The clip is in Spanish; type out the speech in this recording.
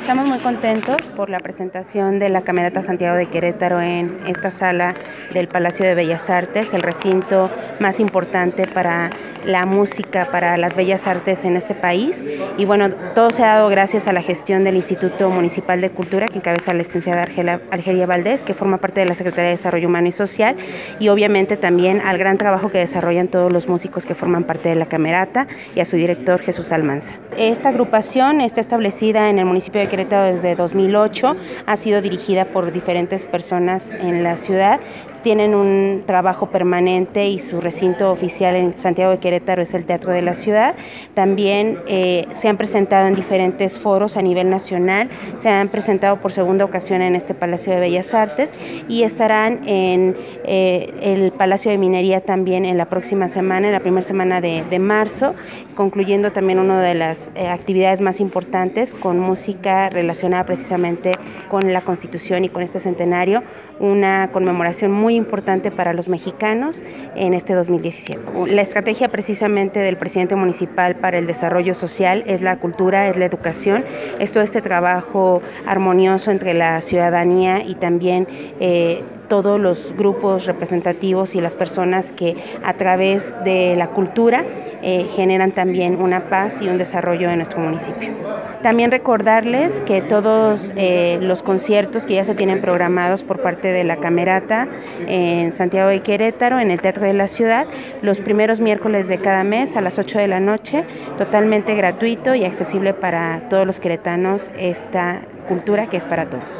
Estamos muy contentos por la presentación de la Camerata Santiago de Querétaro en esta sala del Palacio de Bellas Artes, el recinto más importante para la música, para las bellas artes en este país. Y bueno, todo se ha dado gracias a la gestión del Instituto Municipal de Cultura, que encabeza la licenciada Argelia Valdés, que forma parte de la Secretaría de Desarrollo Humano y Social, y obviamente también al gran trabajo que desarrollan todos los músicos que forman parte de la Camerata y a su director Jesús Almanza. Esta agrupación está establecida en el municipio de Querétaro desde 2008, ha sido dirigida por diferentes personas en la ciudad. Tienen un trabajo permanente y su recinto oficial en Santiago de Querétaro es el Teatro de la Ciudad. También se han presentado en diferentes foros a nivel nacional, se han presentado por segunda ocasión en este Palacio de Bellas Artes y estarán en el Palacio de Minería también en la próxima semana, en la primera semana de marzo, concluyendo también una de las actividades más importantes con música relacionada precisamente con la Constitución y con este centenario, una conmemoración muy importante para los mexicanos en este 2017. La estrategia precisamente del presidente municipal para el desarrollo social es la cultura, es la educación, es todo este trabajo armonioso entre la ciudadanía y también todos los grupos representativos y las personas que a través de la cultura generan también una paz y un desarrollo en nuestro municipio. También recordarles que todos los conciertos que ya se tienen programados por parte de la Camerata en Santiago de Querétaro, en el Teatro de la Ciudad, los primeros miércoles de cada mes a las 8 de la noche, totalmente gratuito y accesible para todos los queretanos, esta cultura que es para todos.